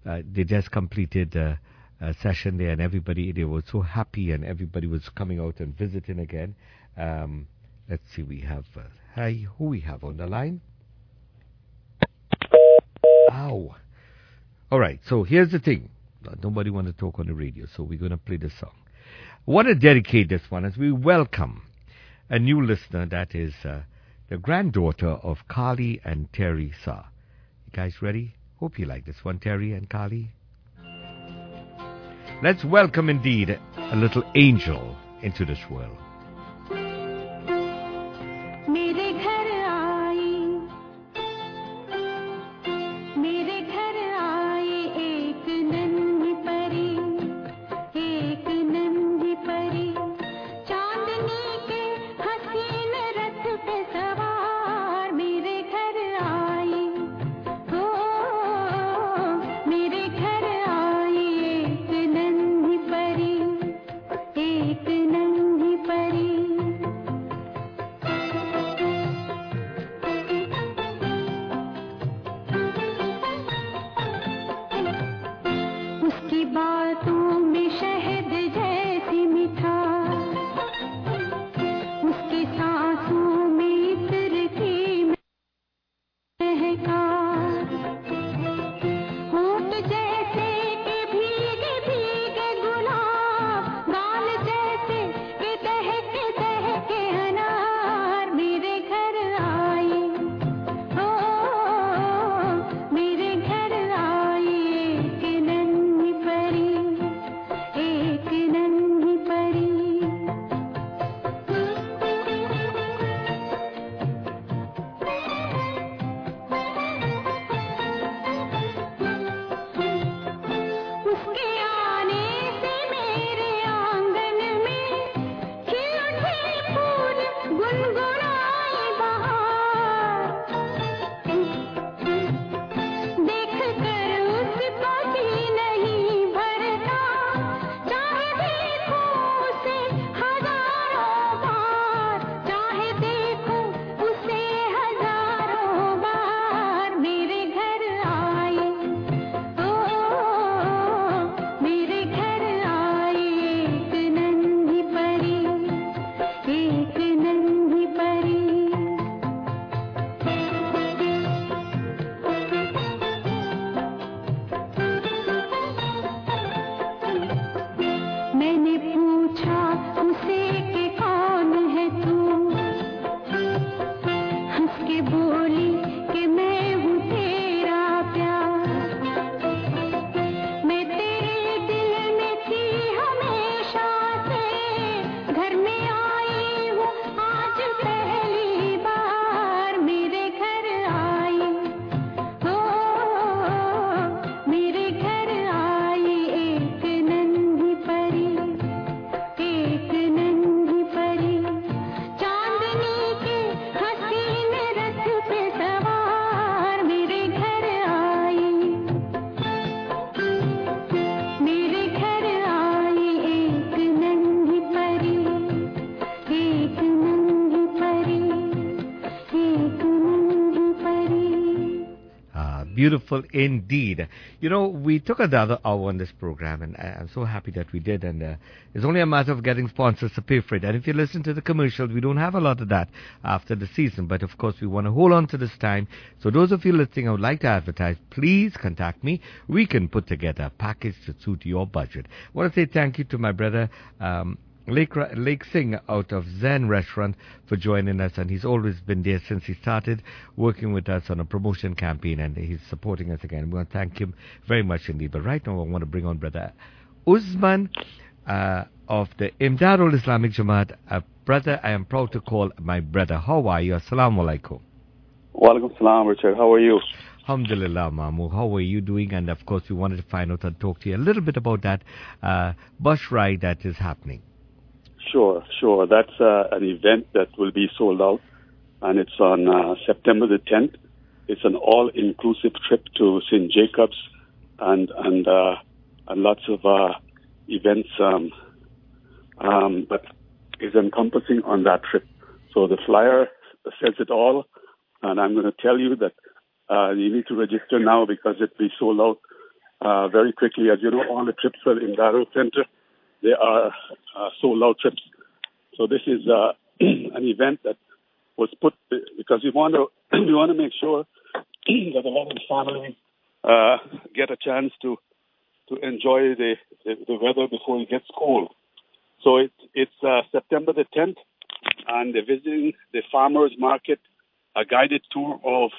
they just completed a session there, and everybody, they were so happy, and everybody was coming out and visiting again. Let's see, we have, hi, who we have on the line? Ow. All right, so here's the thing. Nobody want to talk on the radio, so we're going to play the song. I want to dedicate this one as we welcome a new listener, that is the granddaughter of Carly and Terry Sa. You guys ready? Hope you like this one, Terry and Carly. Let's welcome indeed a little angel into this world. Beautiful indeed. You know, we took another hour on this program, and I'm so happy that we did. And it's only a matter of getting sponsors to pay for it. And if you listen to the commercials, we don't have a lot of that after the season. But of course, we want to hold on to this time. So those of you listening, I would like to advertise. Please contact me. We can put together a package to suit your budget. I want to say thank you to my brother, Lake Singh out of Zen Restaurant for joining us, and he's always been there since he started working with us on a promotion campaign, and he's supporting us again. We want to thank him very much indeed. But right now I want to bring on Brother Usman of the Imdadul Islamic Jamaat. Brother, I am proud to call my brother. How are you? Assalamu alaikum. Wa alaikum salam, Richard. How are you? Alhamdulillah, Mamu. How are you doing? And of course we wanted to find out and talk to you a little bit about that bus ride that is happening. Sure. That's an event that will be sold out, and it's on September the 10th. It's an all-inclusive trip to St. Jacobs, and lots of events that is encompassing on that trip. So the flyer says it all, and I'm going to tell you that you need to register now because it'll be sold out very quickly. As you know, all the trips are in Daro Center. They are sold-out trips. So this is an event that was put because we want to make sure that a lot of the families get a chance to enjoy the weather before it gets cold. So it's September the 10th, and they're visiting the farmers market, a guided tour of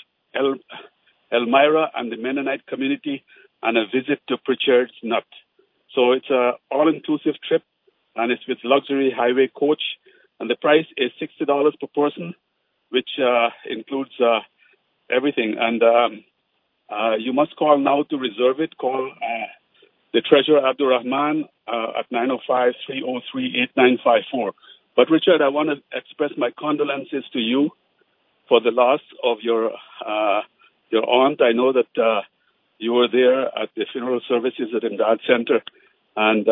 Elmira and the Mennonite community, and a visit to Pritchard's Nut. So it's a all-inclusive trip, and it's with luxury highway coach, and the price is $60 per person, which includes everything. And you must call now to reserve it. Call the Treasurer Abdurrahman at 905-303-8954. But Richard, I want to express my condolences to you for the loss of your aunt. I know that you were there at the funeral services at Imdad Center, and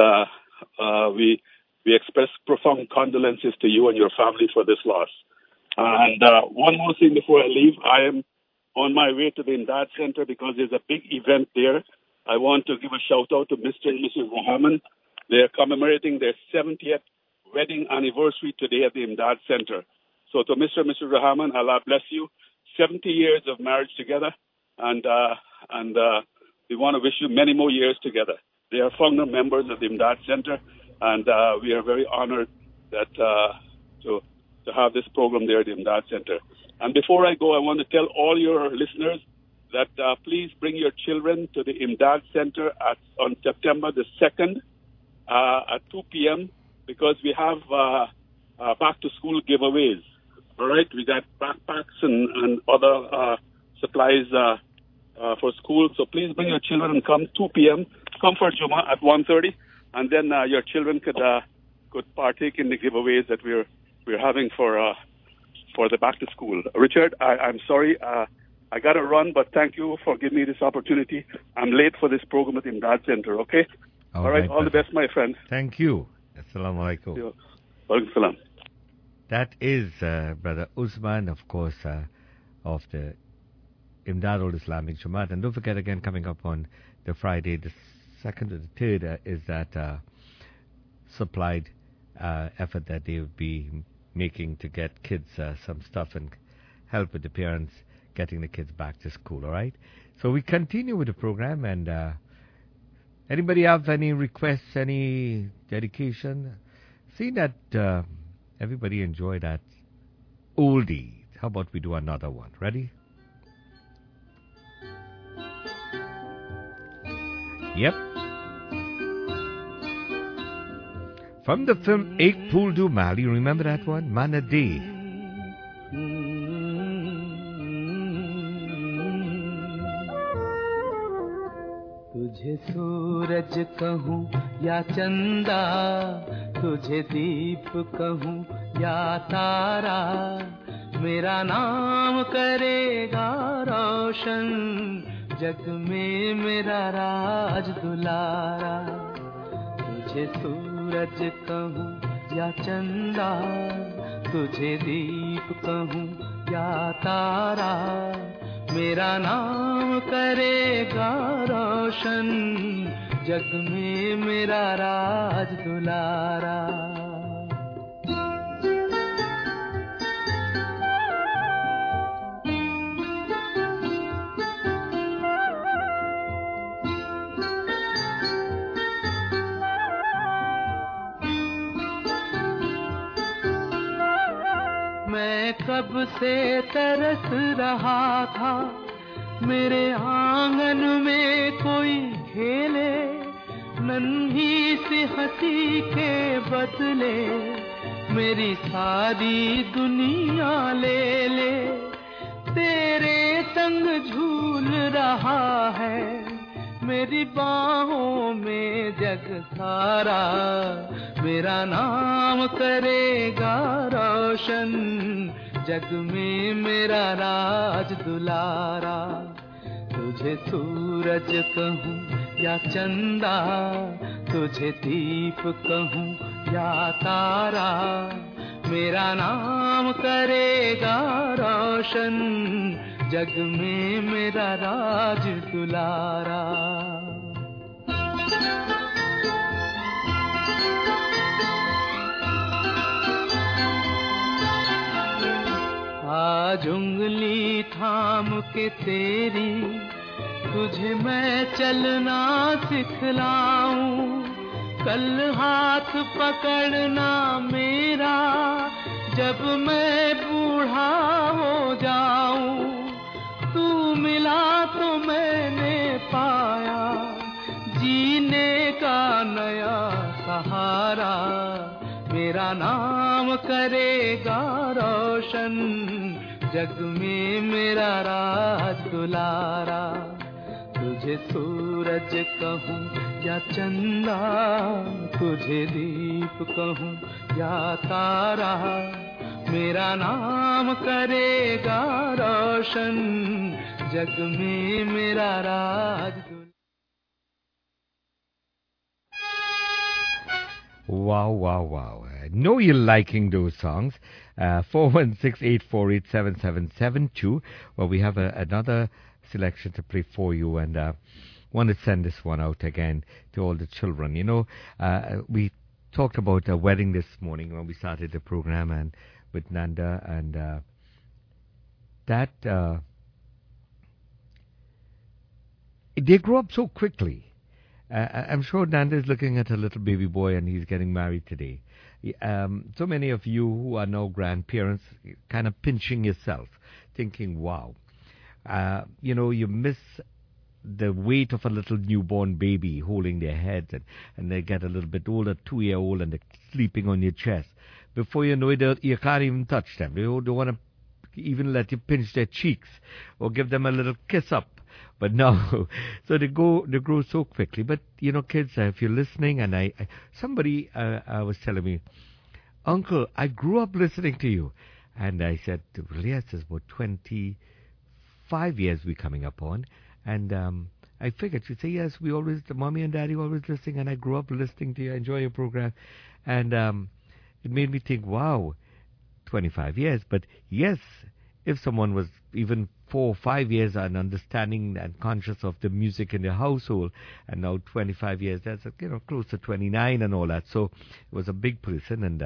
we express profound condolences to you and your family for this loss. And one more thing before I leave, I am on my way to the Imdad Center because there's a big event there. I want to give a shout out to Mr. and Mrs. Rahman. They're commemorating their 70th wedding anniversary today at the Imdad Center. So to Mr. and Mrs. Rahman, Allah bless you. 70 years of marriage together, and we want to wish you many more years together. They are founder members of the Imdad Center, and we are very honored that to have this program there at the Imdad Center. And before I go, I want to tell all your listeners that please bring your children to the Imdad Center on September the 2nd at 2 p.m. because we have back-to-school giveaways. All right, we got backpacks and other supplies for school. So please bring your children and come 2 p.m. Come for Juma at 1:30, and then your children could partake in the giveaways that we're having for the back to school. Richard, I'm sorry, I got to run, but thank you for giving me this opportunity. I'm late for this program at Imdad Center. Okay. All right. All the best, my friend. Thank you. Assalamu alaikum. Wa alaikum salam. That is Brother Usman, of course, of the Imdad Ul Islamic Jamaat. And don't forget, again, coming up on the Friday, the 2nd or the 3rd, is that supplied effort that they will be making to get kids some stuff and help with the parents getting the kids back to school, all right? So we continue with the program, and anybody have any requests, any dedication? See that everybody enjoy that oldie. How about we do another one? Ready? Yep. From the film Ek Phool Do Mal, you remember that one? Manade. तुझे सूरज कहूँ या चंदा, तुझे दीप कहूँ या तारा, मेरा नाम करेगा रोशन, जग में मेरा राज दुलारा। तुझे सूरज कहूँ या चंदा, तुझे दीप कहूँ या तारा, मेरा नाम करेगा रोशन, जग में मेरा राज दुलारा। मैं कब से तरस रहा था, मेरे आंगन में कोई खेले, नन्ही सी हंसी के बदले मेरी सारी दुनिया ले ले। तेरे संग झूल रहा है मेरी बाहों में जग सारा, मेरा नाम करेगा रोशन, जग में मेरा राज दुलारा। तुझे सूरज कहूँ या चंदा, तुझे दीप कहूँ या तारा, मेरा नाम करेगा रोशन, जग में मेरा राज दुलारा। आज उंगली थाम के तेरी तुझे मैं चलना सिखलाऊं, कल हाथ पकड़ना मेरा जब मैं बूढ़ा हो जाऊं। तू मिला तो मैंने पाया जीने का नया सहारा, मेरा नाम करेगा रोशन जग में मेरा राज दुलारा। तुझे सूरज कहूँ या चंदा, तुझे दीप कहूँ या तारा, मेरा नाम करेगा रोशन जग में मेरा राज। Wow, wow, wow. I know you're liking those songs. 416-848-7772. Well, we have another selection to play for you, and want to send this one out again to all the children. You know, we talked about a wedding this morning when we started the program, and with Nanda, and that they grow up so quickly. I'm sure Nanda is looking at a little baby boy and he's getting married today. So many of you who are now grandparents kind of pinching yourself, thinking, wow, you know, you miss the weight of a little newborn baby holding their heads, and they get a little bit older, 2-year-old, and they're sleeping on your chest. Before you know it, you can't even touch them. You don't want to even let you pinch their cheeks or give them a little kiss up. But no, so they grow so quickly. But, you know, kids, if you're listening, and somebody was telling me, Uncle, I grew up listening to you. And I said, well, yes, it's about 25 years we're coming up on. And I figured, she'd say, yes, the mommy and daddy always listening, and I grew up listening to you, I enjoy your program. And it made me think, wow, 25 years. But yes, if someone was even 4 or 5 years and understanding and conscious of the music in their household, and now 25 years, that's, you know, close to 29 and all that. So it was a big person, and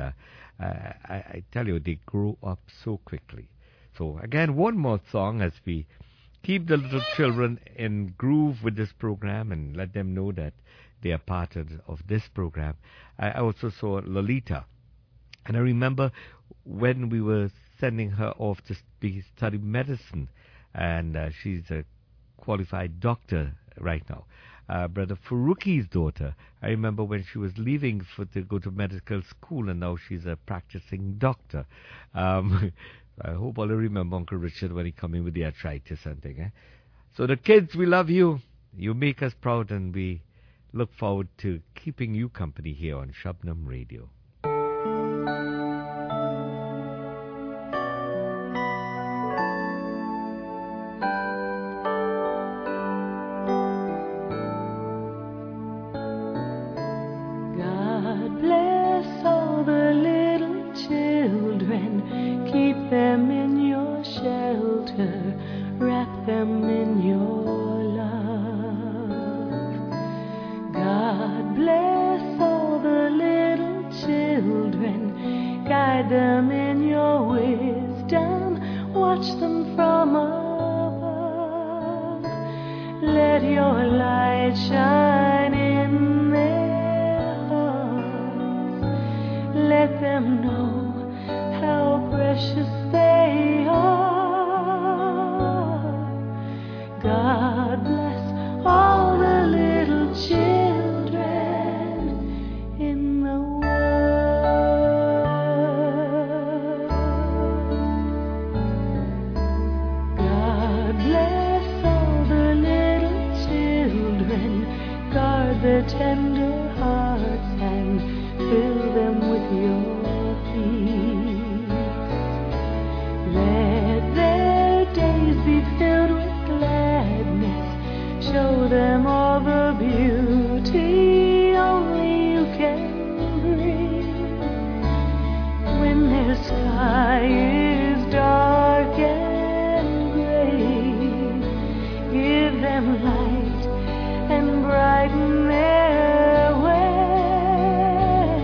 I tell you, they grow up so quickly. So again, one more song as we keep the little children in groove with this program and let them know that they are part of this program. I also saw Lolita, and I remember when we were sending her off to study medicine, and she's a qualified doctor right now. Brother Faruqi's daughter, I remember when she was leaving to go to medical school, and now she's a practicing doctor. I hope I'll remember Uncle Richard when he come in with the arthritis and thing. So the kids, we love you. You make us proud, and we look forward to keeping you company here on Shabnam Radio.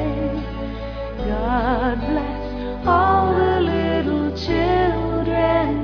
God bless all the little children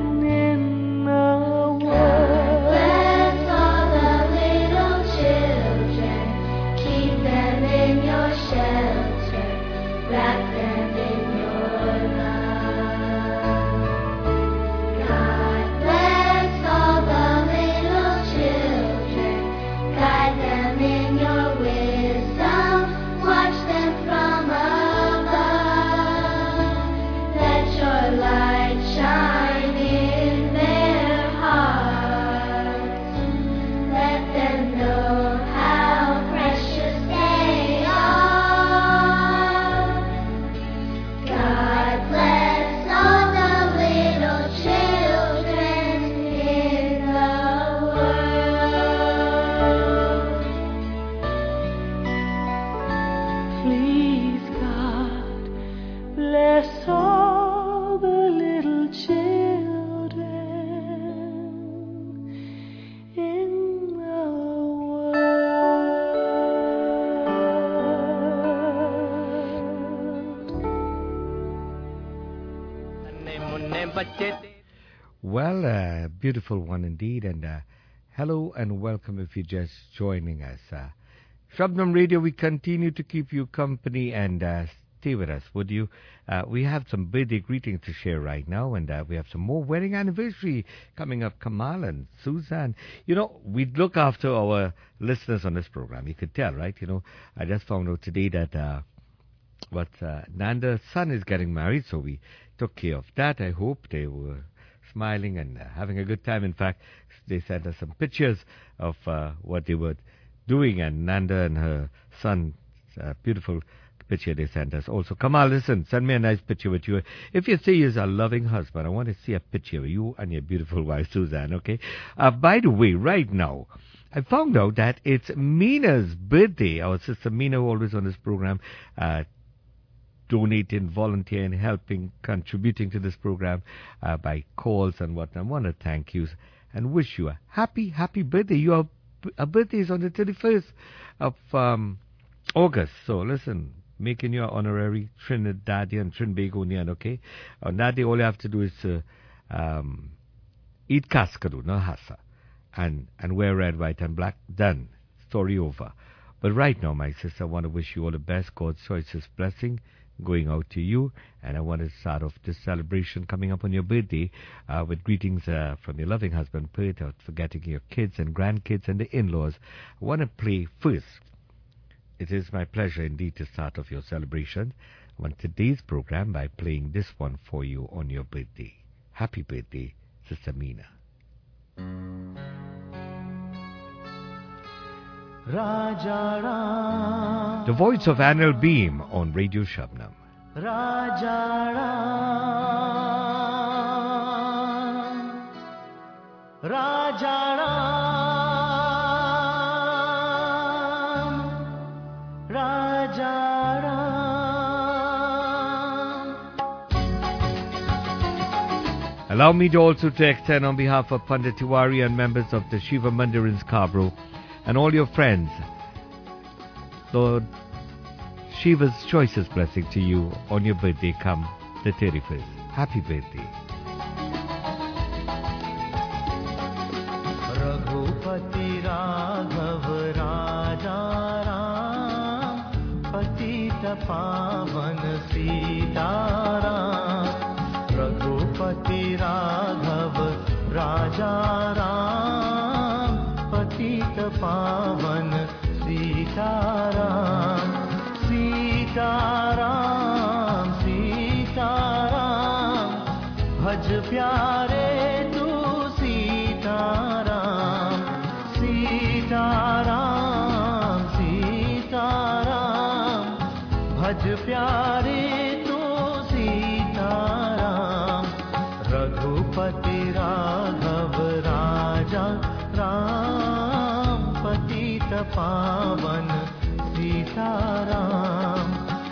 बच्चे Well, beautiful one indeed, and hello and welcome if you're just joining us. Shabnam Radio, we continue to keep you company and stay with us, would you? We have some birthday greetings to share right now, and we have some more wedding anniversary coming up. Kamal and Suzanne. You know, we look after our listeners on this program. You could tell, right? You know, I just found out today that Nanda's son is getting married, so we took care of that. I hope they were smiling and having a good time. In fact, they sent us some pictures of what they were doing, and Nanda and her son, beautiful picture they sent us. Also, Kamal, listen, send me a nice picture with you. If you say you're a loving husband, I want to see a picture of you and your beautiful wife, Suzanne, okay? By the way, right now, I found out that it's Mina's birthday. Our sister Mina, always on this program, donating, volunteering, helping, contributing to this program by calls and whatnot. I want to thank you and wish you a happy, happy birthday. Your birthday is on the 31st of August. So listen, making your honorary Trinidadian, Trinbagonian, okay? On that day, all you have to do is eat kaskadu, no hasa, and wear red, white, and black. Done. Story over. But right now, my sister, I want to wish you all the best. God's choicest blessing going out to you, and I want to start off this celebration coming up on your birthday with greetings from your loving husband, Pert, without forgetting your kids and grandkids and the in-laws. I want to play first. It is my pleasure indeed to start off your celebration on today's program by playing this one for you on your birthday. Happy birthday, Sister Mina. The voice of Anil Beam on Radio Shabnam. Raja Ram, Raja Ram, Raja Ram. Allow me to also to extend on behalf of Pandit Tiwari and members of the Shiva Mandir in Scarborough and all your friends, Lord Shiva's choicest blessing to you on your birthday come the 31st. Happy birthday. Raghupati Raghav Raja Ram, Patita Pavan Sita Ram. Raghupati Raghav Raja Ram, Patita Pavan Sita Ram. Sita Ram, Sita Ram, Bhaj Pyare Tu Sita Ram. Sita Ram, Sita Ram, Bhaj Pyare Tu Sita Ram. Raghupati Raghav Raja Ram, Patita Pavan Sita Ram.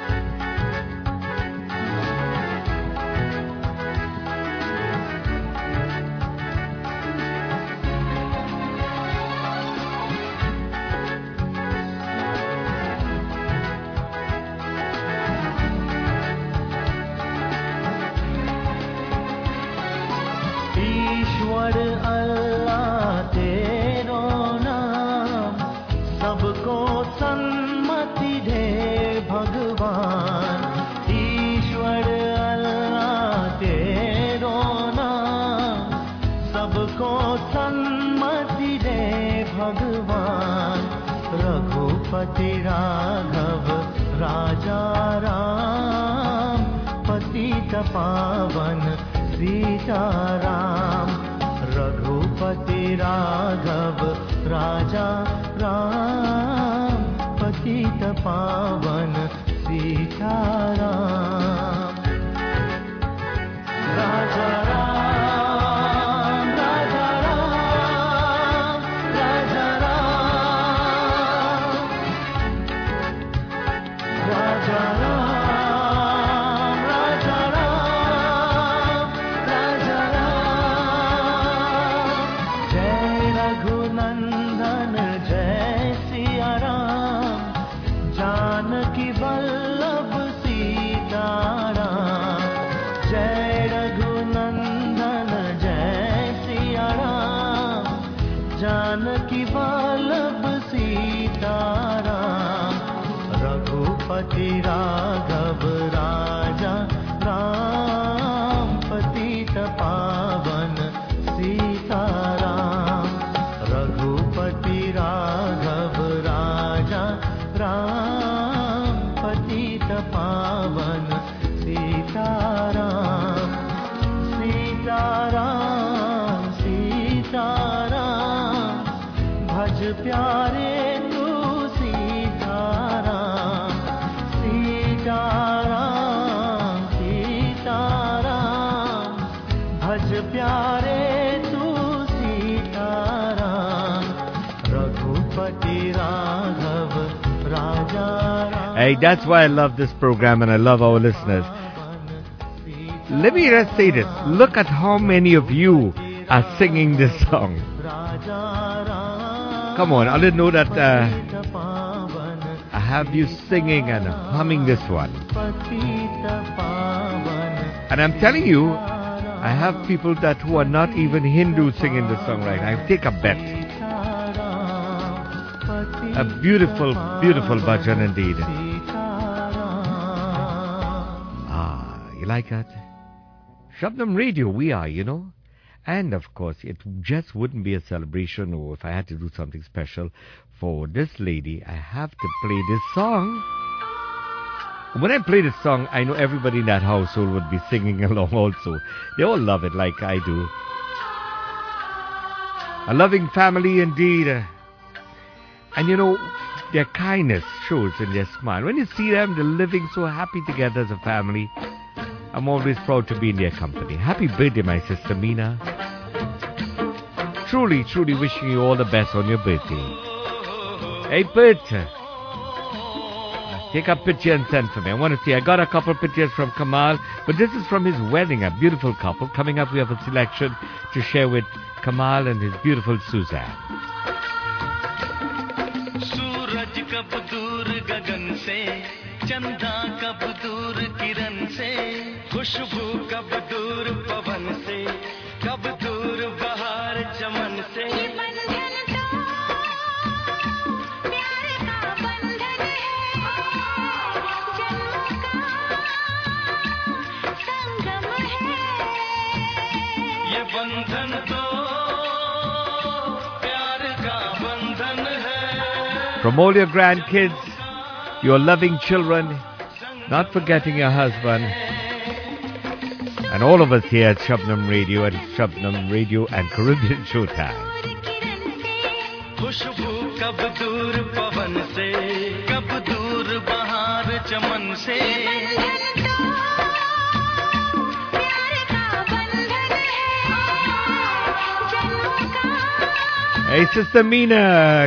ईश्वर अल्लाह तेरो नाम, सबको सन्मति दे भगवान. ईश्वर अल्लाह तेरो नाम, सबको सन्मति दे भगवान. रघुपति राघव राजा राम, पतित पावन सीता राम. रघुपति राघव राजा राम, पतित पावन सीता राम. राजा राम, राजा राम, राजा राम, राजा राम. रघुनंदन जय सिया रघुपति राघव राजा राम पतित पावन सीताराम रघुपति राघव राजा राम पतित पावन सीताराम सीताराम सीताराम भज प्यारे तू सीताराम सीताराम सीताराम भज प्यारे तू सीताराम रघुपति राघव राजा Hey, that's why I love this program and I love our listeners. Let me just say this. Look at how many of you are singing this song. Come on, I didn't know that I have you singing and humming this one. And I'm telling you, I have people who are not even Hindu singing this song right now. I take a bet. A beautiful, beautiful bhajan indeed. You like that? Shabnam Radio, we are, And of course, it just wouldn't be a celebration, or if I had to do something special for this lady, I have to play this song. When I play this song, I know everybody in that household would be singing along also. They all love it like I do. A loving family indeed. And their kindness shows in their smile. When you see them, they're living so happy together as a family. I'm always proud to be in their company. Happy birthday, my sister Meena. Truly, truly wishing you all the best on your birthday. Hey, Bert. Take a picture and send for me. I want to see. I got a couple pictures from Kamal, but this is from his wedding, a beautiful couple. Coming up, we have a selection to share with Kamal and his beautiful Suzanne. सूरज कब दूर गगन से चंदा कब दूर किरण से खुशबू कब दूर पवन से कब दूर बहार चमन से ये बंधन तो प्यार का बंधन है जन्मों का संगम है ये बंधन तो प्यार का बंधन है. From all your grandkids, your loving children, not forgetting your husband, and all of us here at Shabnam Radio and Shabnam Radio and Caribbean Showtime. खुशबू कब दूर पवन से कब दूर बहार चमन से Hey, Sister Meena,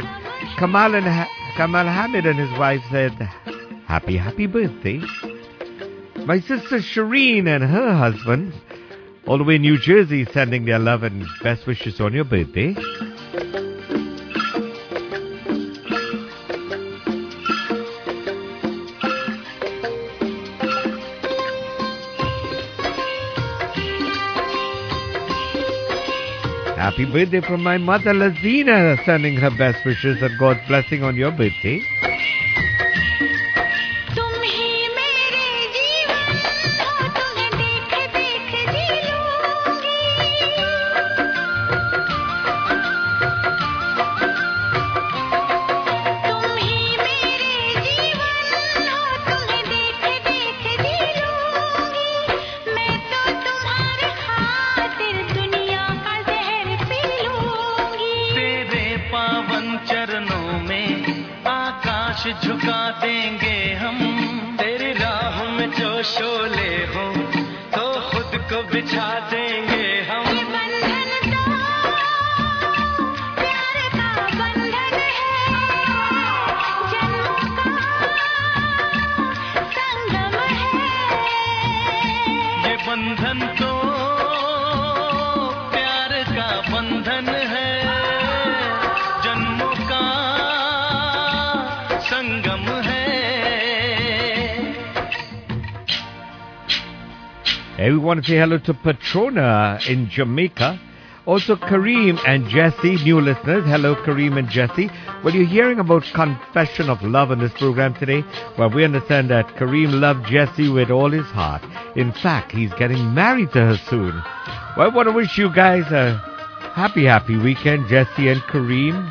Kamal Hamid and his wife said, happy, happy birthday. My sister Shireen and her husband, all the way in New Jersey, sending their love and best wishes on your birthday. Happy birthday from my mother Lazina, sending her best wishes and God's blessing on your birthday. झुका देंगे हम तेरी राह में जो शोले हो तो खुद को बिछा देंगे हम ये बंधन तो प्यार का बंधन है जन्मों का संगम है ये बंधन तो प्यार का बंधन है जन्मों का संगम है. Hey, we want to say hello to Patrona in Jamaica. Also, Kareem and Jesse, new listeners. Hello, Kareem and Jesse. Well, you're hearing about confession of love on this program today. Well, we understand that Kareem loved Jesse with all his heart. In fact, he's getting married to her soon. Well, I want to wish you guys a happy weekend, Jesse and Kareem.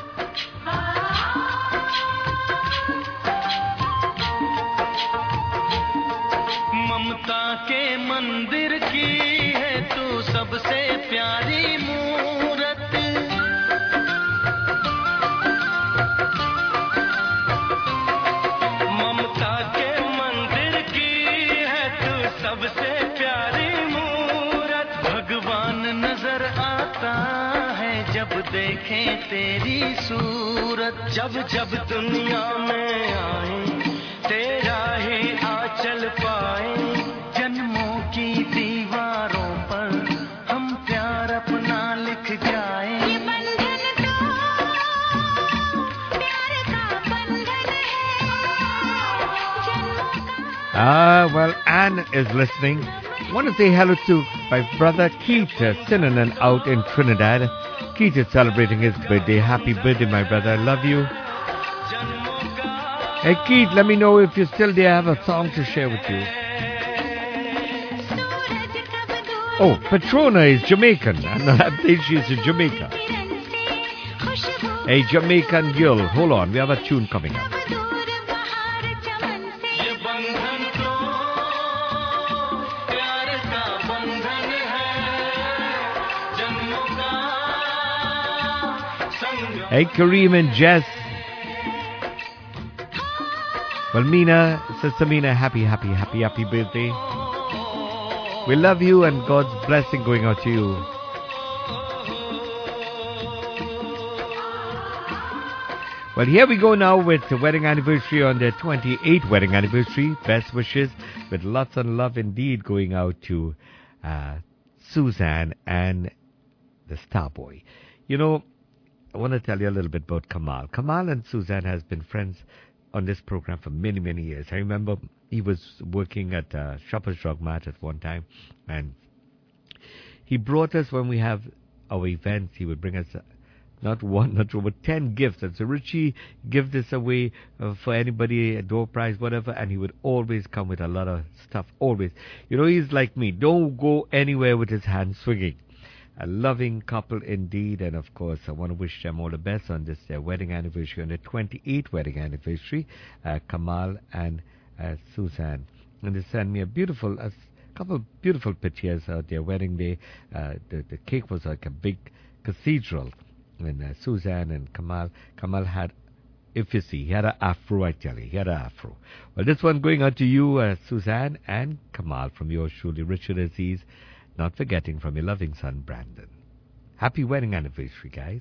देखें तेरी सूरत जब जब दुनिया में आए तेरा ही आंचल पाए जन्मों की दीवारों पर हम प्यार अपना लिख जाए ये बंधन तो प्यार का बंधन है well, Anne is listening. I want to say hello to my brother Keith Sinanan out in Trinidad. Keith is celebrating his birthday. Happy birthday, my brother. I love you. Hey, Keith, let me know if you're still there. I have a song to share with you. Oh, Patrona is Jamaican. I think she's in Jamaica. Hey, Jamaican girl. Hold on. We have a tune coming up. Hey, Kareem and Jess. Well, Mina, Sister Mina, happy birthday. We love you and God's blessing going out to you. Well, here we go now with the wedding anniversary on the 28th wedding anniversary. Best wishes with lots of love indeed going out to Suzanne and the Starboy. You know, I want to tell you a little bit about Kamal. Kamal and Suzanne has been friends on this program for many, many years. I remember he was working at Shoppers Drug Mart at one time, and he brought us, when we have our events, he would bring us not one, not two, but 10 gifts. And so Richie, give this away for anybody, a door prize, whatever, and he would always come with a lot of stuff, always. You know, he's like me. Don't go anywhere with his hand swinging. A loving couple indeed, and of course I want to wish them all the best on this their wedding anniversary, on the 28th wedding anniversary, Kamal and Suzanne. And they sent me a couple of beautiful pictures of their wedding day. The cake was like a big cathedral, and Suzanne and Kamal had, if you see, he had an afro, I tell you, he had an afro. Well, this one going out to you, Suzanne and Kamal, from yours truly, Richard Aziz. Not forgetting from your loving son, Brandon. Happy wedding anniversary, guys.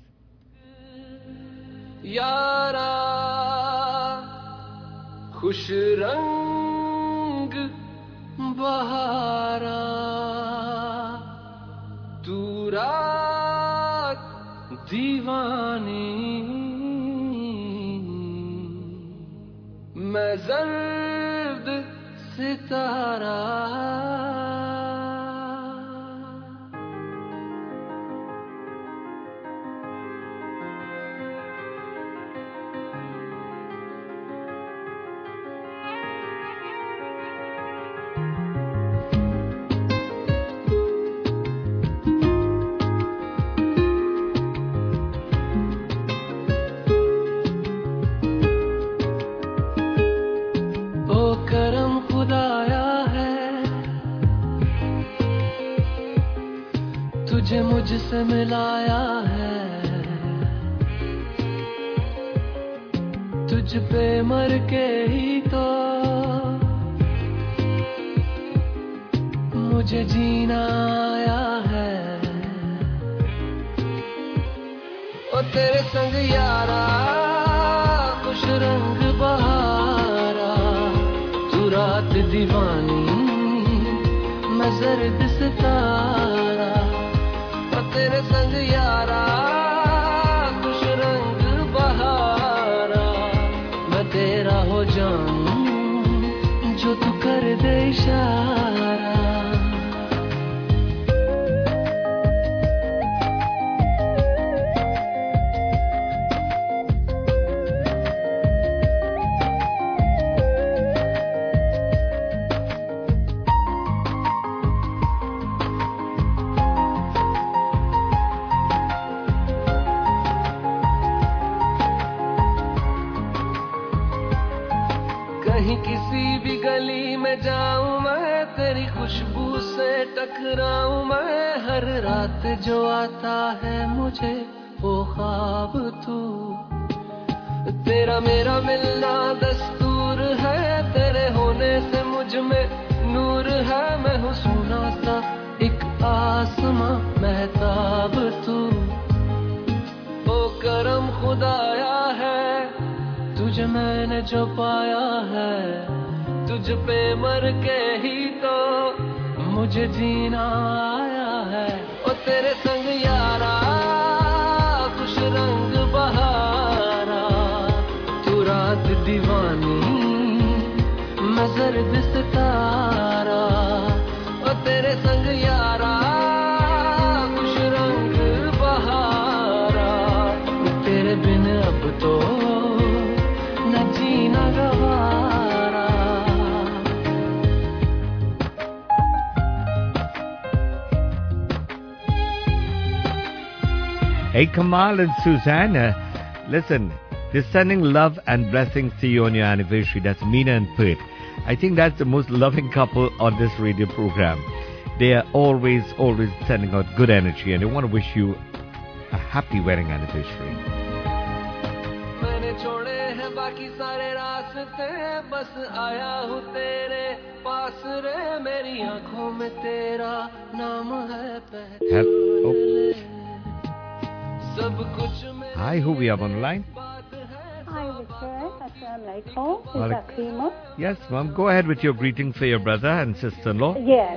Yara, khush rang bahara, tu raat diwani, main zard sitara. मुझसे मिलाया है तुझ पे मर के ही तो मुझे जीना आया है ओ तेरे संग यारा खुश रंग बहारा तू रात दीवानी मैं जर्द सितारा तेरे संग यारा खुश रंग बहारा मैं तेरा हो जाऊं जो तू कर दे इशारा कहीं किसी भी गली में जाऊं मैं, तेरी खुशबू से टकराऊं मैं, हर रात जो आता है मुझे वो ख्वाब तू, तेरा मेरा मिलना दस्तूर है, तेरे होने से मुझ में नूर है, मैं हूँ सोना सा एक आसमां महताब तू, ओ करम खुदाया है तुझे मैंने जो पाया है, तुझ पे मर के ही तो मुझे जीना आया है, ओ तेरे संग यारा खुश रंग बहारा, तू रात दीवानी मैं जर्द सितारा, ओ तेरे संग यारा खुश रंग बहारा, तेरे बिन अब तो न जीना गवारा। Hey, Kamal and Suzanne, listen, they're sending love and blessings to you on your anniversary. That's Meena and Pert. I think that's the most loving couple on this radio program. They are always sending out good energy, and they want to wish you a happy wedding anniversary. मैंने छोड़े हैं बाकी सारे रास्ते, बस आया हूँ तेरे पास रे, मेरी आंखों में तेरा नाम है पहचान। Hi, who we have on the line? Hi, Victor. Assalamualaikum. Is that Karima? Yes, ma'am. Go ahead with your greetings for your brother and sister-in-law. Yes.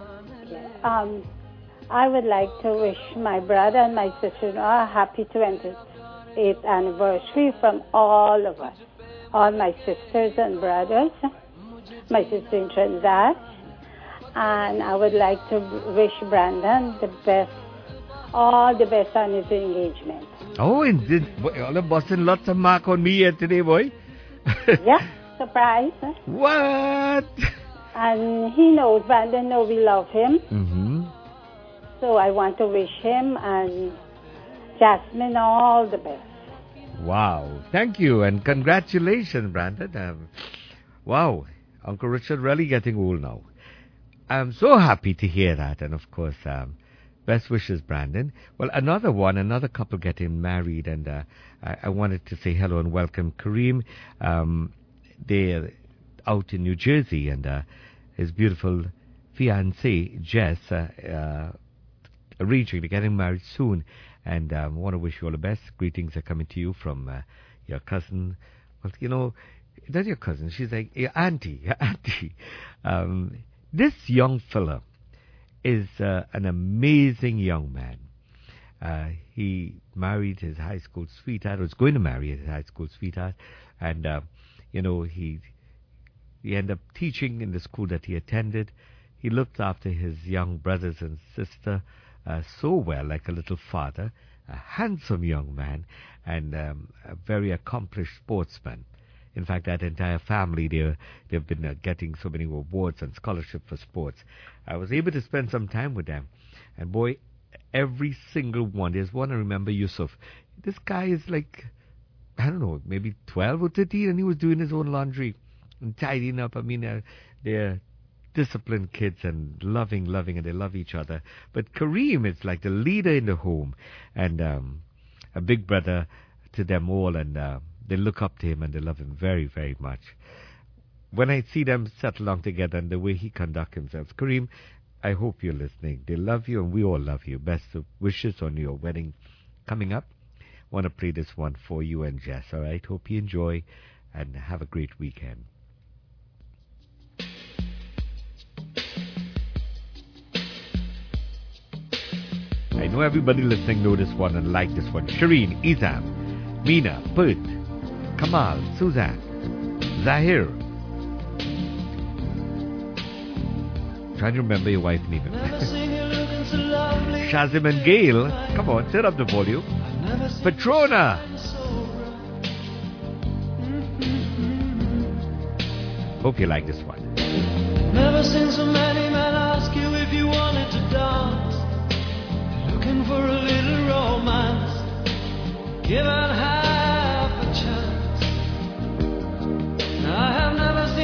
I would like to wish my brother and my sister-in-law a happy 28th anniversary from all of us. All my sisters and brothers. My sister in Trinidad. And I would like to wish Brandon the best. All the best on his engagement. Oh, indeed. All of Boston, lots of mark on me here today, boy. Yeah, surprise. What? And he knows, Brandon knows we love him. Mm-hmm. So I want to wish him and Jasmine all the best. Wow. Thank you and congratulations, Brandon. Wow. Uncle Richard really getting old now. I'm so happy to hear that. And of course, best wishes, Brandon. Well, another couple getting married, and I wanted to say hello and welcome Kareem. They're out in New Jersey, and his beautiful fiancée, Jess, arranging to getting married soon. And I want to wish you all the best. Greetings are coming to you from your cousin. Well, you know, that's your cousin. She's like, your auntie. This young fella is an amazing young man. He married his high school sweetheart, was going to marry his high school sweetheart, and, he ended up teaching in the school that he attended. He looked after his young brothers and sister so well, like a little father, a handsome young man, and a very accomplished sportsman. In fact, that entire family, they've been getting so many awards and scholarship for sports. I was able to spend some time with them. And boy, every single one. There's one I remember, Yusuf. This guy is like, I don't know, maybe 12 or 13, and he was doing his own laundry and tidying up. I mean, they're disciplined kids and loving, and they love each other. But Kareem is like the leader in the home and a big brother to them all, and they look up to him and they love him very, very much. When I see them settle down together and the way he conducts himself, Kareem, I hope you're listening. They love you and we all love you. Best of wishes on your wedding coming up. Want to play this one for you and Jess, all right? Hope you enjoy and have a great weekend. I know everybody listening know this one and like this one. Shireen, Izam, Meena, Pert, Kamal, Suzanne, Zahir. Trying to remember your wife's name. Shazim and Gail. Come on, turn up the volume. Patrona. Hope you like this one. Never seen so many men ask you if you wanted to dance. Looking for a little romance, given half a chance. I have never seen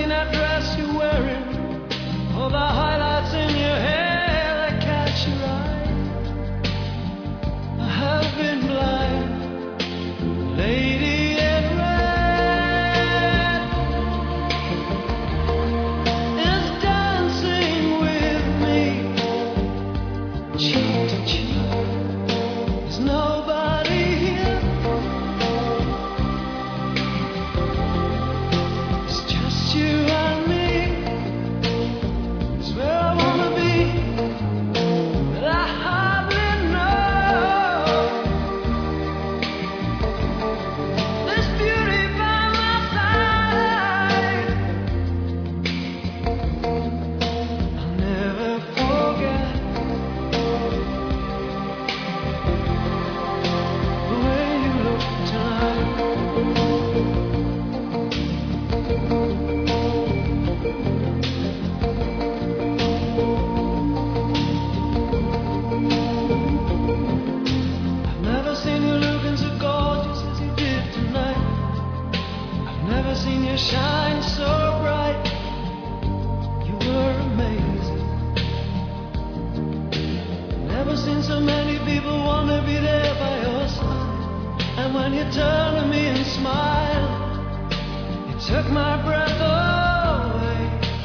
shine so bright. You were amazing. Never seen so many people want to be there by your side. And when you turned to me and smiled, it took my breath away.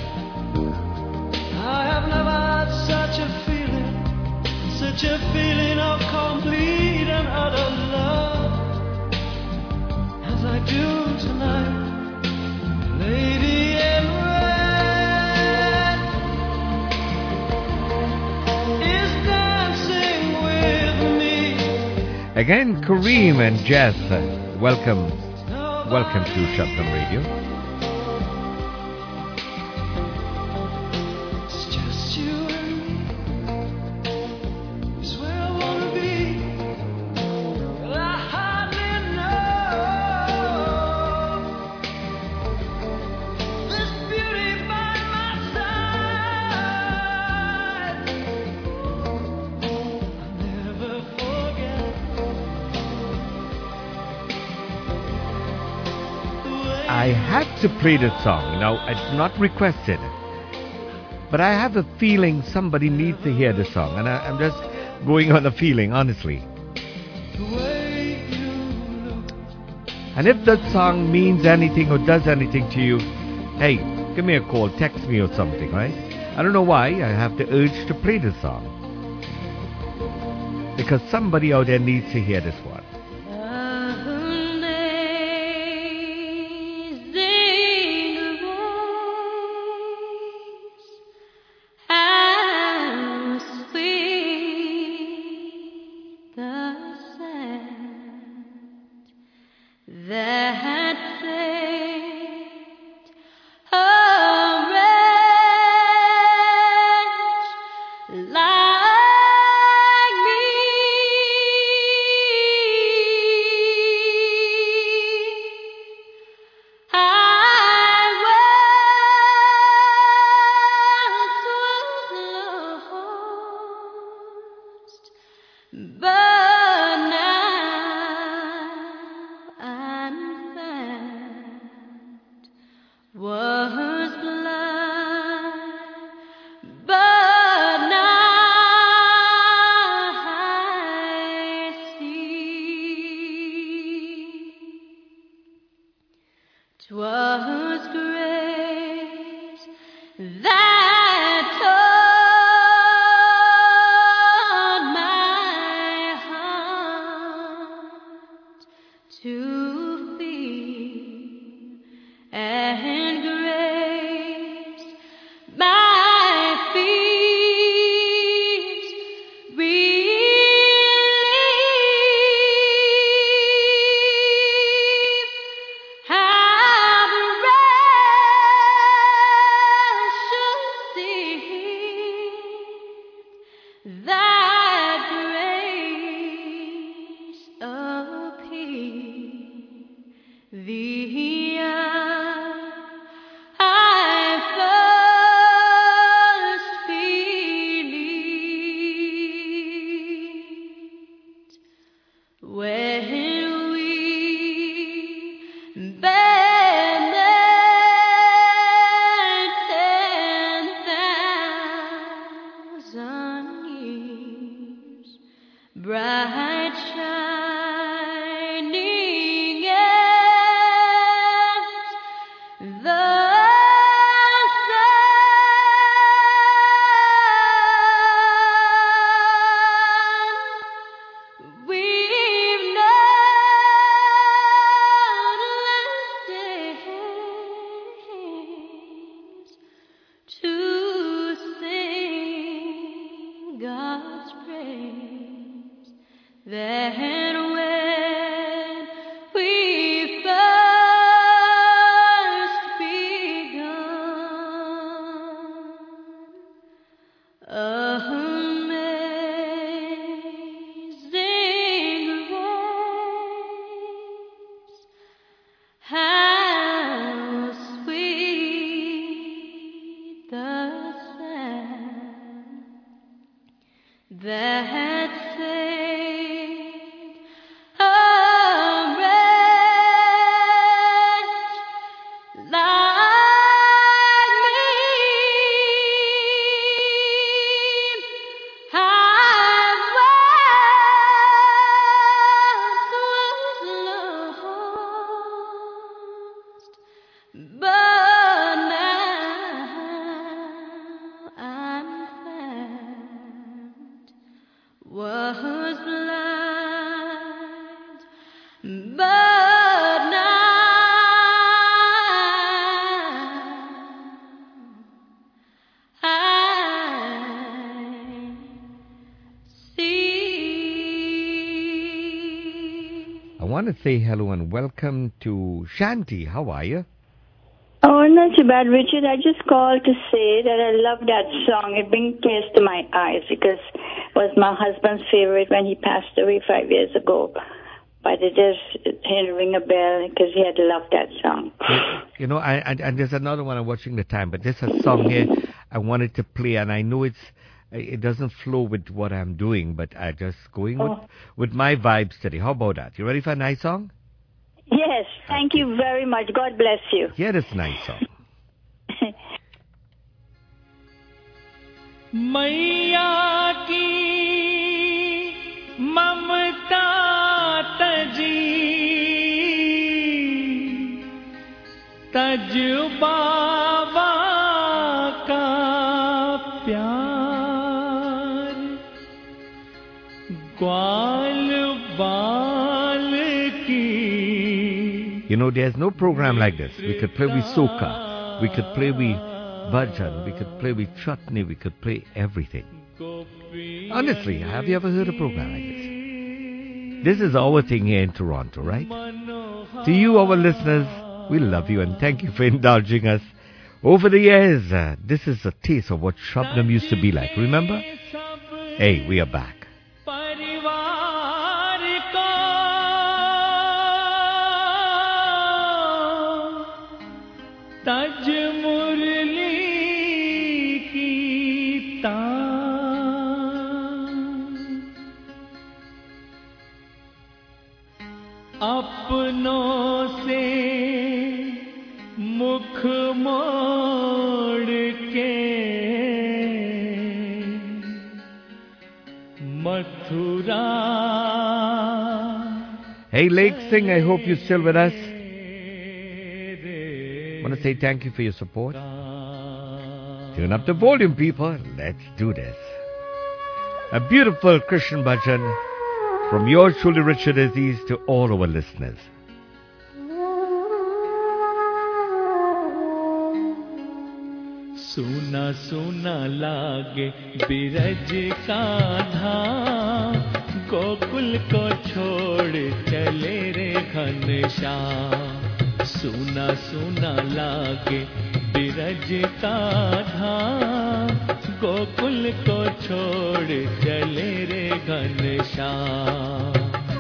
I have never had such a feeling of complete and utter love as I do tonight, Lady in Red is dancing with me. Again, Kareem and Jess, welcome to Shabdam Radio. It's just you and me. It's where I wanna be. But I hardly know this beauty by my side. I'll never forget the way I had to play this song. Now, it's not requested, but I have a feeling somebody needs to hear this song, and I'm just going on a feeling, honestly. the way you look. And if that song means anything or does anything to you, hey, give me a call, text me or something, right? I don't know why I have the urge to play this song. Because somebody out there needs to hear this one. Amazing grace, how sweet the sound that saved a wretch like me. I once was lost, but now I'm found. Was blind, but now I see. 'Twas grace that taught my heart to feel, and grace my fears relieve. How precious is that grace appeared the hour I first believed. When we bend 10,000 years, bright shining as the sun. We've numberless days to sing God's praise. Then when we first begun, amazing grace, how sweet the sound that saved a wretch like me. I've once was lost, but now I'm found. Was blind, but now I see. I want to say hello and welcome to Shanti. How are you? Oh, not too bad, Richard. I just called to say that I love that song. It brings tears to my eyes because it was my husband's favorite when he passed away 5 years ago. But it just didn't ring a bell because he had loved that song. You know, and there's another one I'm watching the time, but there's a song here I wanted to play, and I know it doesn't flow with what I'm doing, but I just going with my vibes today. How about that? You ready for a nice song? Yes, thank you very much. God bless you. Hear this nice song. मैया की ममता तजी तज बाबा का प्यार ग्वाल बाल की. You know, there's no program like this. We could play with soca, we could play with bhajan, we could play with chutney, we could play everything. Honestly, have you ever heard a program like this? This is our thing here in Toronto, right? To you, our listeners, we love you and thank you for indulging us. Over the years, this is a taste of what Shabnam used to be like. Remember? Hey, we are back. तज मुरली की तान अपनों से मुख मोड़ के Mathura. Hey, Lake Singh, I hope you're still with us. I want to say thank you for your support. Turn up the volume, people. Let's do this. A beautiful Christian bhajan from yours truly, Richard Aziz, to all our listeners. सुना सुना लागे बिरज का धाम गोकुल को छोड़ चले रे घनश्याम. सुना सुना लागे बिरज का धाम गोकुल को छोड़ चले रे घनश्याम.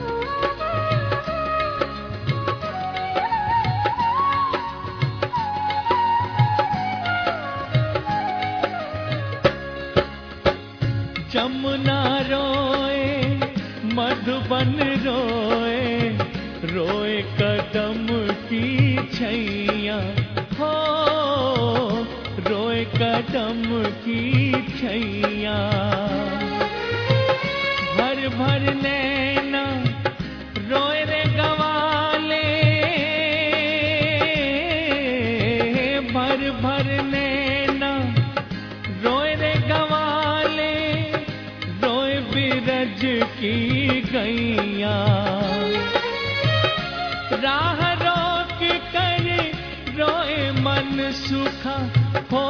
जमुना रोए मधुबन रोए रोए कदम की छैया हो रोए कदम की छैया. भर भर नैना रोए रे गवाले भर भर नैना रोए रे गवाले रोए बिरज की गैया. राह रोक कर रोए मन सुखा हो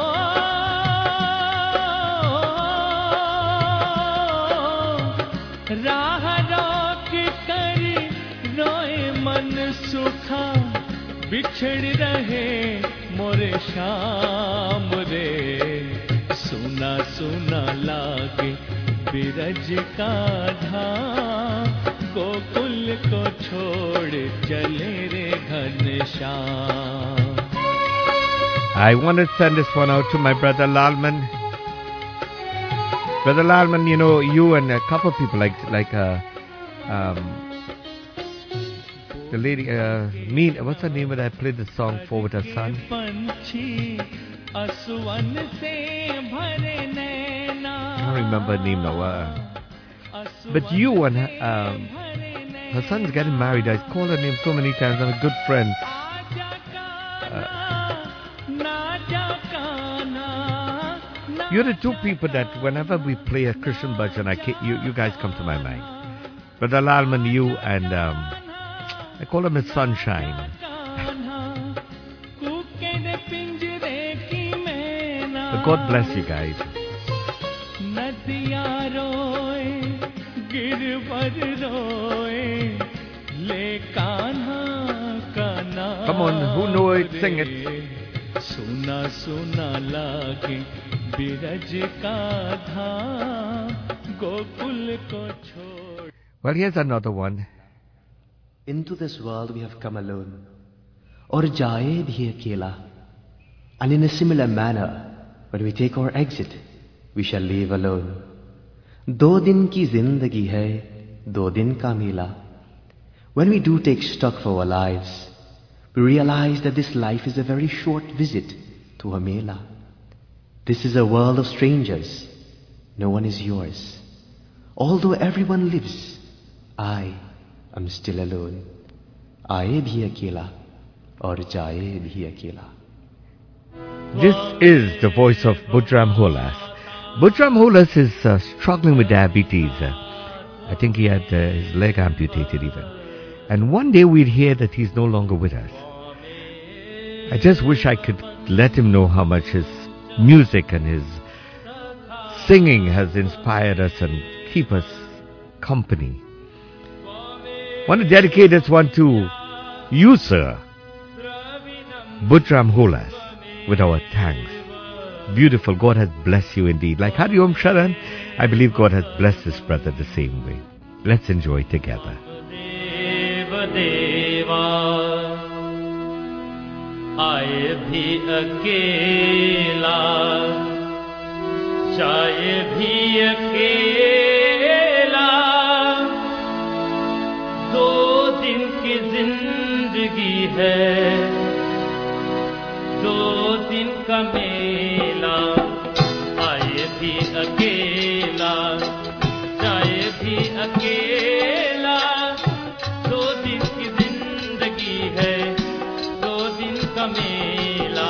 राह रोक कर रोए मन सुखा बिछड़ रहे मोरे श्याम रे. सुना सुना लागे बिरज का धाम गोकुल को छोड़ चले रे Ghanshyam. I want to send this one out to my brother Lalman. Brother Lalman, you know, you and a couple of people like The lady, Mean, what's her name when I played the song for with her son? I don't remember her name now. But you and her son's getting married. I called her name so many times. I'm a good friend. You're the two people that whenever we play a Christian bhajan, you guys come to my mind. Brother Lalman, you and I call him Miss Sunshine. But God bless you guys. Come on, who know it? Sing it. Suna suna lage biraj ka dham gokul ko chhod. Well, here's another one. Into this world we have come alone, aur jaaye bhi akela. And in a similar manner, when we take our exit, we shall leave alone. Do din ki zindagi hai, do din ka mela. When we do take stock for our lives, we realize that this life is a very short visit to a mela. This is a world of strangers. No one is yours. Although everyone lives, I am still alone. Aaye bhi akela, aur jaaye bhi akela. This is the voice of Bujram Holas. Bujram Holas is struggling with diabetes. I think he had his leg amputated even. And one day we'd hear that he's no longer with us. I just wish I could let him know how much his music and his singing has inspired us and keep us company. Want to dedicate this one to you, sir, Bujram Holas, with our thanks. Beautiful. God has blessed you indeed. Like Hari Om Sharan, I believe God has blessed this brother the same way. Let's enjoy together. आए भी अकेला जाए भी अकेला दो दिन की जिंदगी है दो दिन का मेला आए भी अकेला जाए भी अकेला दो दिन की जिंदगी है दो दिन का मेला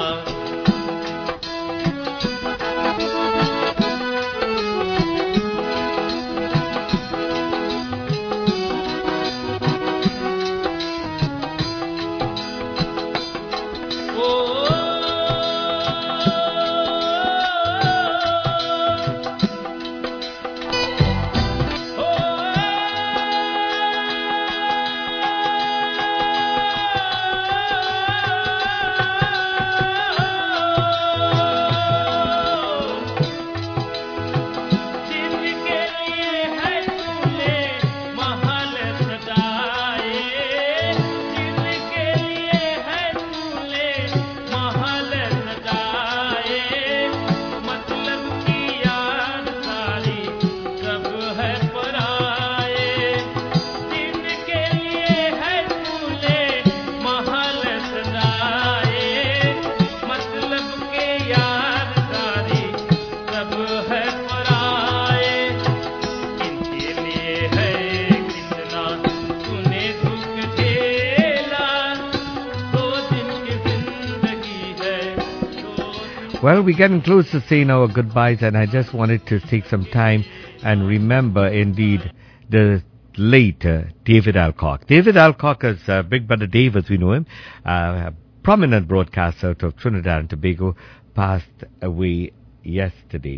Well, we're getting close to saying our goodbyes, and I just wanted to take some time and remember, indeed, the late David Alcock. David Alcock is Big Brother Dave, as we know him, a prominent broadcaster out of Trinidad and Tobago, passed away yesterday.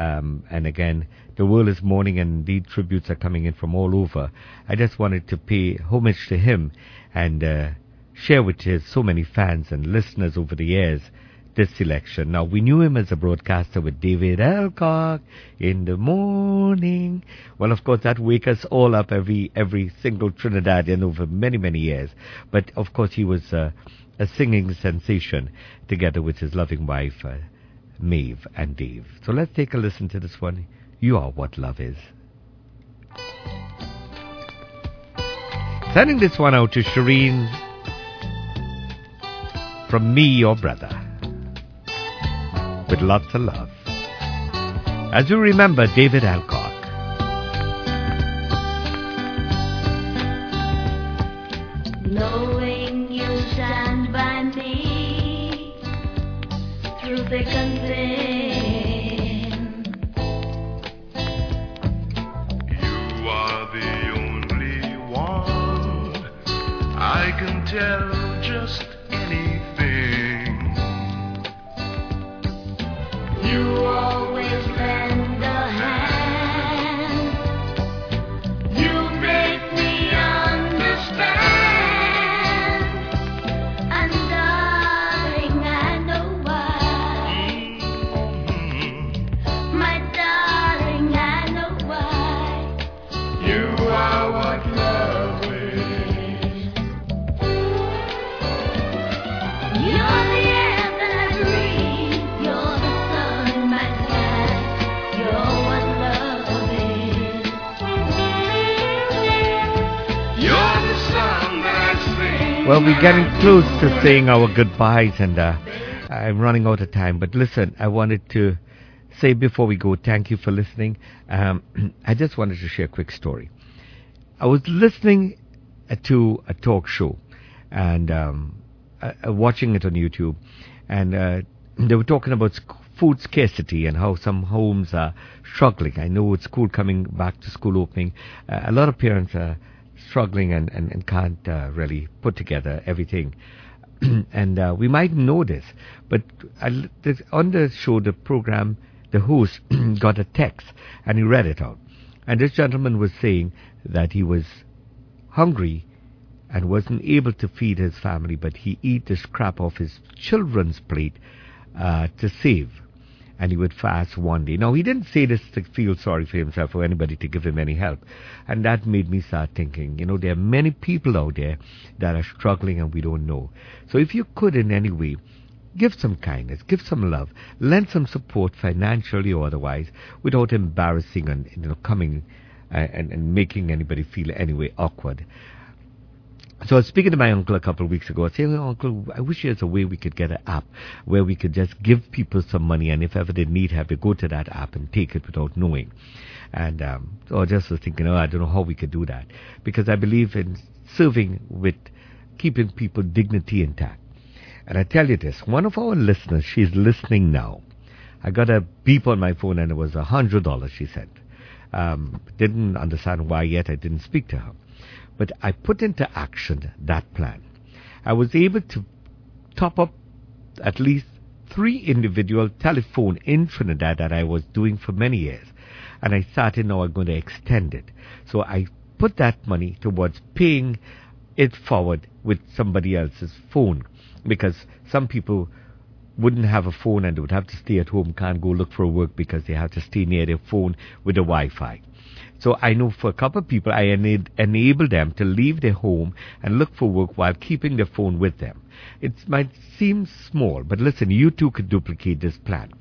And again, the world is mourning, and indeed tributes are coming in from all over. I just wanted to pay homage to him and share with his so many fans and listeners over the years this selection. Now, we knew him as a broadcaster with David Alcock in the morning. Well, of course, that wake us all up every single Trinidadian over many, many years. But, of course, he was a singing sensation together with his loving wife, Maeve and Dave. So let's take a listen to this one. You Are What Love Is. Sending this one out to Shireen from me, your brother, with lots of love. As you remember, David Alcock. Knowing you stand by me through thick and thin. You are the only one I can tell just anything. You always lend a hand. You make me understand. And darling, I know why. My darling, I know why. You are what love is. You're the air that I breathe. You're the sun in my sky. You're what love is. You're the song that I sing. Well, we're getting close to saying our goodbyes, and I'm running out of time. But listen, I wanted to say before we go, thank you for listening. I just wanted to share a quick story. I was listening to a talk show and watching it on YouTube, and they were talking about food scarcity and how some homes are struggling. I know with school coming back to school opening, a lot of parents are struggling and can't really put together everything. And we might know this, but on the show, the program, the host got a text and he read it out. And this gentleman was saying that he was hungry and wasn't able to feed his family, but he eat the scrap off his children's plate to save. And he would fast one day. Now, he didn't say this to feel sorry for himself or anybody to give him any help. And that made me start thinking, there are many people out there that are struggling and we don't know. So if you could in any way, give some kindness, give some love, lend some support financially or otherwise without embarrassing and coming and making anybody feel anyway awkward. So I was speaking to my uncle a couple of weeks ago. I said, Uncle, I wish there's a way we could get an app where we could just give people some money, and if ever they need help, they go to that app and take it without knowing. And so I just was thinking, I don't know how we could do that, because I believe in serving with keeping people dignity intact. And I tell you this, one of our listeners, she's listening now. I got a beep on my phone and it was $100 she sent. Didn't understand why yet. I didn't speak to her. But I put into action that plan. I was able to top up at least 3 individual telephone in Trinidad that I was doing for many years. And I started now I'm going to extend it. So I put that money towards paying it forward with somebody else's phone. Because some people wouldn't have a phone and they would have to stay at home, can't go look for work because they have to stay near their phone with the Wi-Fi. So I know for a couple of people, I enable them to leave their home and look for work while keeping their phone with them. It might seem small, but listen, you too could duplicate this plan.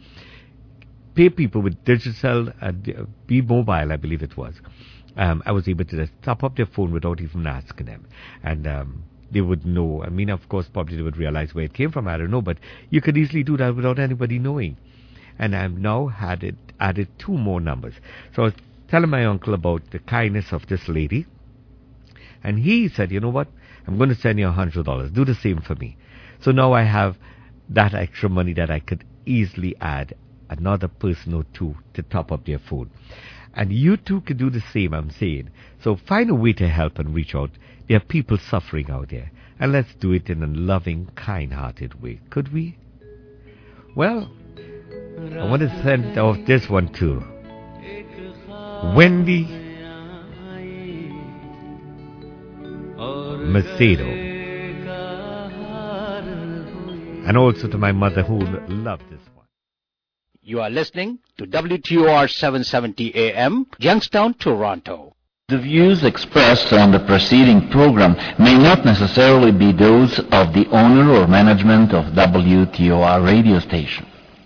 Pay people with digital, B-Mobile, I believe it was. I was able to just top up their phone without even asking them. And they would know. I mean, of course, probably they would realize where it came from. I don't know, but you could easily do that without anybody knowing. And I've now added 2 more numbers. So I was telling my uncle about the kindness of this lady. And he said, you know what? I'm going to send you $100. Do the same for me. So now I have that extra money that I could easily add another person or 2 to top up their phone. And you too could do the same, I'm saying. So find a way to help and reach out. There are people suffering out there. And let's do it in a loving, kind-hearted way. Could we? Well, I want to send out this one too. Wendy Macedo. And also to my mother who loved this one. You are listening to WTOR 770 AM, Youngstown, Toronto. The views expressed on the preceding program may not necessarily be those of the owner or management of WTOR radio station.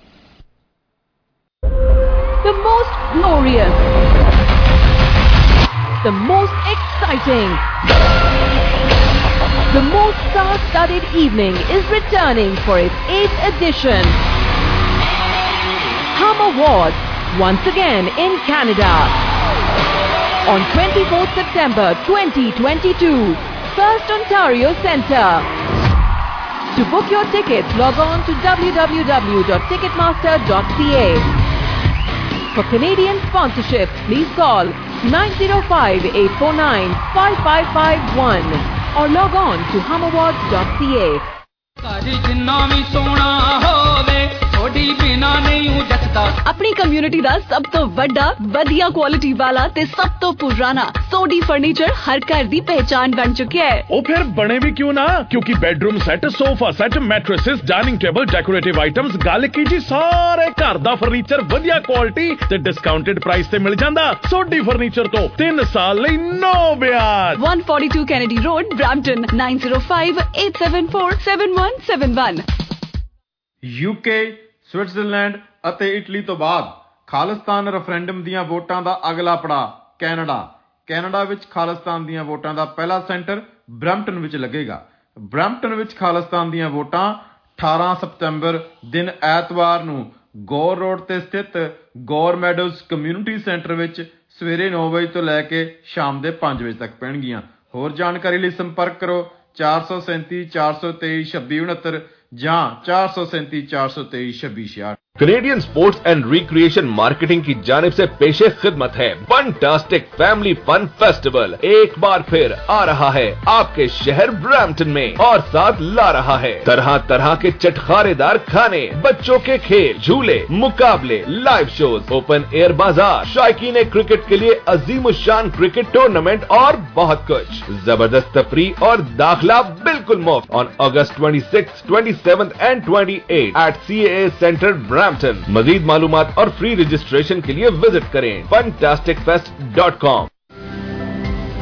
The most glorious, the most exciting, The most star-studded evening is returning for its 8th edition. Hum Awards, once again in Canada. On 24th September 2022, First Ontario Centre. To book your tickets, log on to www.ticketmaster.ca. For Canadian sponsorship, please call 905-849-5551 or log on to humawards.ca. अपनी community ਦਾ ਸਭ ਤੋਂ ਵੱਡਾ ਵਧੀਆ quality ਵਾਲਾ ਤੇ ਸਭ ਤੋਂ ਪੁਰਾਣਾ ਸੋਡੀ ਫਰਨੀਚਰ ਹਰ ਘਰ ਦੀ ਪਹਿਚਾਨ ਬਣ ਚੁੱਕਿਆ ਹੈ। ਉਹ ਫਿਰ ਬਣੇ ਵੀ ਕਿਉਂ ਨਾ, ਕਿਉਂਕਿ bedroom set, sofa set, mattresses, dining table, decorative items, ਗੱਲ ਕੀ ਜੀ ਸਾਰੇ ਘਰ ਦਾ ਫਰਨੀਚਰ ਵਧੀਆ ਕੁਆਲਿਟੀ ਤੇ ਡਿਸਕਾਊਂਟਡ ਪ੍ਰਾਈਸ ਤੇ ਮਿਲ ਜਾਂਦਾ। ਸੋਡੀ ਫਰਨੀਚਰ ਤੋਂ 3 ਸਾਲ ਲਈ ਨੋ ਵਿਆਜ। 142 Kennedy road, Brampton 9058747171। UK, Switzerland ਅਤੇ ਇਟਲੀ ਤੋਂ ਬਾਅਦ ਖਾਲਿਸਤਾਨ ਰੈਫਰੈਂਡਮ ਦੀਆਂ ਵੋਟਾਂ ਦਾ ਅਗਲਾ ਪੜਾਅ ਕੈਨੇਡਾ ਵਿੱਚ ਖਾਲਿਸਤਾਨ ਦੀਆਂ ਵੋਟਾਂ ਦਾ ਪਹਿਲਾ ਸੈਂਟਰ ਬ੍ਰੈਂਪਟਨ ਵਿੱਚ ਲੱਗੇਗਾ। ਬ੍ਰੈਂਪਟਨ ਵਿੱਚ ਖਾਲਿਸਤਾਨ ਦੀਆਂ ਵੋਟਾਂ 18 ਸਤੰਬਰ ਦਿਨ ਐਤਵਾਰ ਨੂੰ ਗੌਰ ਰੋਡ ਤੇ ਸਥਿਤ ਗੌਰ ਮੈਡੋਜ਼ ਕਮਿਊਨਿਟੀ ਸੈਂਟਰ ਵਿੱਚ ਸਵੇਰੇ 9 ਵਜੇ ਤੋਂ ਲੈ ਕੇ ਸ਼ਾਮ ਦੇ 5 ਵਜੇ ਤੱਕ ਪੈਣਗੀਆਂ। ਹੋਰ ਜਾਣਕਾਰੀ ਲਈ ਸੰਪਰਕ ਕਰੋ 437 423 2669 ਜਾਂ 437 423 2666। Canadian sports and recreation marketing की जानिब से पेशे खिदमत है फंटास्टिक फैमिली फन फेस्टिवल। एक बार फिर आ रहा है आपके शहर ब्रैम्पटन में और साथ ला रहा है तरह तरह के चटखारेदार खाने, बच्चों के खेल, झूले, मुकाबले, लाइव शोज, ओपन एयर बाजार, शायकीन क्रिकेट के लिए अजीमुशान क्रिकेट टूर्नामेंट और बहुत कुछ। जबरदस्त तफरीह और दाखिला बिल्कुल मुफ्त on August 26, 27 and 28 at CAA centre Brampton. मजीद मालूमात और फ्री रजिस्ट्रेशन के लिए विजिट करें fantasticfest.com।